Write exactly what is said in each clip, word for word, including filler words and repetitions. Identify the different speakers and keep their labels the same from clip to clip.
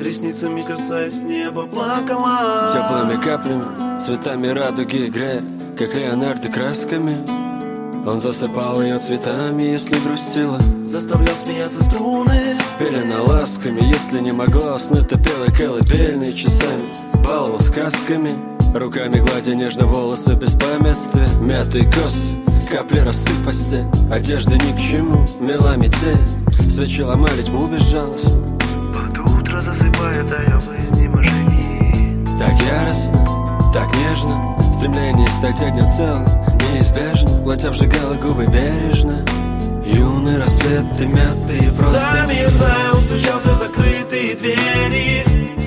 Speaker 1: ресницами касаясь неба, плакала.
Speaker 2: Теплыми каплями, цветами радуги играя, как Леонардо красками. Он засыпал ее цветами, если грустила,
Speaker 1: заставлял смеяться струны,
Speaker 2: пелена ласками. Если не могла уснуть, то пела колыбельные часами, баловал сказками, руками гладя нежно волосы без памятствия. Мятые косы, капли росы в постель, одежда ни к чему, мела метель. Свечи ломали тьму безжалостно,
Speaker 1: под утро засыпает, а я в изнеможении.
Speaker 2: Так яростно, так нежно, стремление стать одним целым неизбежно. Платье обжигало губы бережно, юный рассвет и мятые просто.
Speaker 1: Замерзая, он стучался в закрытые двери,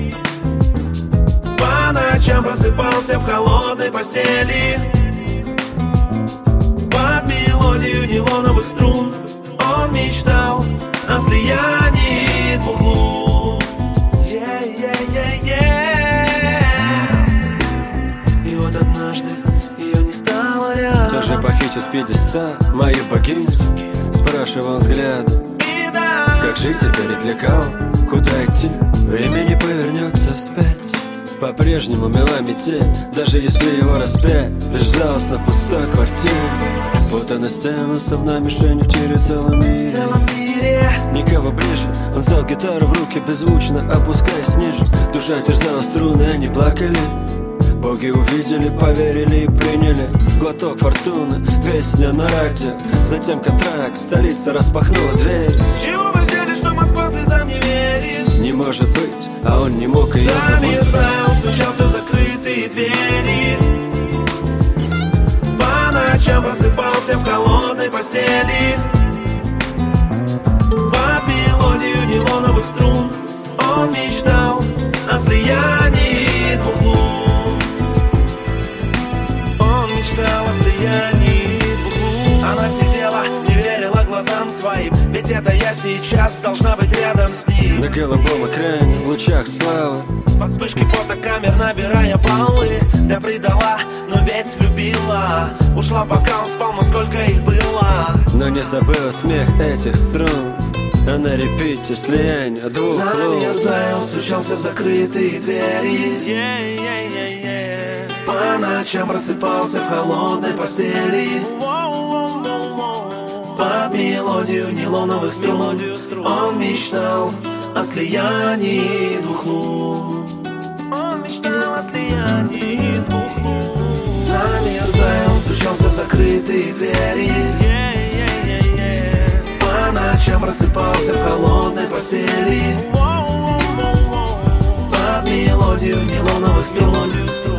Speaker 1: по ночам просыпался в холодной постели. Под мелодию нейлоновых струн он мечтал о слиянии двух лун. Yeah, yeah, yeah, yeah. И вот однажды ее не стало рядом.
Speaker 2: Кто же похитил с пьедестала мою богиню? Спрашивал взглядом.
Speaker 1: И да,
Speaker 2: как жить теперь и для кого? Куда идти? Время не повернется вспять. По-прежнему мела метель, даже если его распять. Безжалостно пустой квартира, путанная стены, словно мишень в тире целом мире.
Speaker 1: в целом мире.
Speaker 2: Никого ближе, он взял гитару в руки беззвучно, опускаясь ниже. Душа терзала струны, они плакали. Боги увидели, поверили и приняли глоток фортуны, песня на радио. Затем контракт, столица распахнула дверь.
Speaker 1: С чего вы взяли, что Москва слезам не верит?
Speaker 2: Не может быть, а он не мог ее забыть.
Speaker 1: Замерзая, он стучался в закрытые двери, по ночам просыпался в холодной постели. Под мелодию нейлоновых струн он мечтал о слиянии двух лун. Он мечтал о слиянии двух лун. Она сидела, не верила глазам своим, ведь это я сейчас должна быть рядом с ним.
Speaker 2: На голубом экране, в лучах славы,
Speaker 1: по вспышке фотокамер набирая баллы. Да предала, но ведь любила. Ушла пока он спал, но сколько их было.
Speaker 2: но не забыла смех этих струн. А на репите слияние двух лун.
Speaker 1: Замерзая, он стучался в закрытые двери, yeah, yeah, yeah, yeah. По ночам просыпался в холодной постели. Под мелодию нейлоновых струн он мечтал о слиянии двух лун. Он мечтал о слиянии двух лун. Замерзая, он стучался в закрытые двери, yeah, yeah, yeah, yeah. По ночам просыпался в холодной постели. Под мелодию нейлоновых струн